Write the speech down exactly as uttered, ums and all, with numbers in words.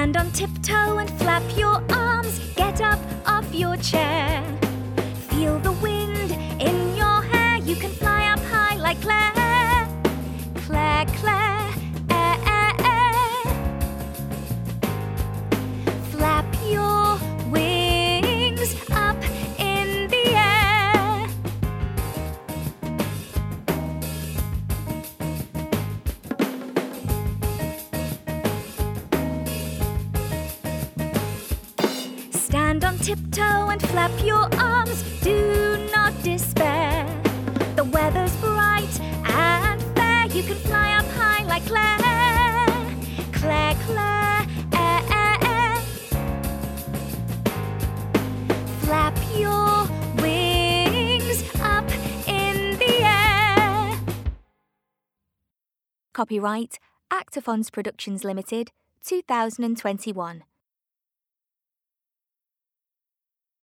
Stand on tiptoe and flap your arms. Get up off your chair. Feel the wind in your hair. You can fly up high like Claire. Claire, Claire, air, air, air. Flap your wings up in the air. Stand on tiptoe and flap your arms. Do not despair. The weather's bright and fair. You can fly up high like Claire. Claire, Claire, air, air, air. Flap your wings up in the air. Copyright Actaphons Productions Limited, two thousand twenty-one.